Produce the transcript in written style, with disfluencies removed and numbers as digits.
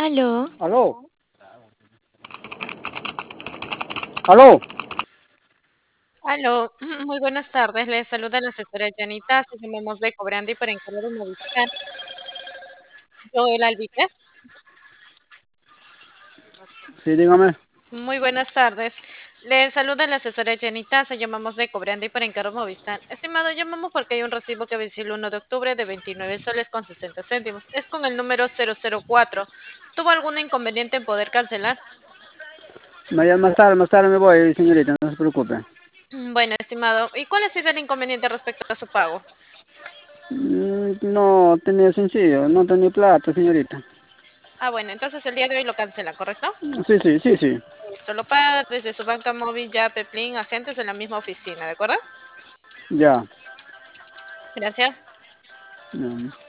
Aló, Aló, aló. Aló, muy buenas tardes. Les saluda la asesora Janita. Se llamamos de Cobrandi para encargar un Movistar. Joel Albique. Sí, dígame. Muy buenas tardes. Les saluda la asesora Janita. Se llamamos de Cobrandi para encargar un Movistar. Estimado, llamamos porque hay un recibo que venció el 1 de octubre de 29 soles con 60 céntimos. Es con el número 004. ¿Tuvo algún inconveniente en poder cancelar? Más tarde me voy, señorita, no se preocupe. Bueno, estimado, ¿y cuál ha sido el inconveniente respecto a su pago? No tenía sencillo, no tenía plata, señorita. Ah, bueno, entonces el día de hoy lo cancela, ¿correcto? Sí. Listo, lo paga desde su banca móvil, ya Peplin, agentes en la misma oficina, ¿de acuerdo? Ya. Gracias. Ya.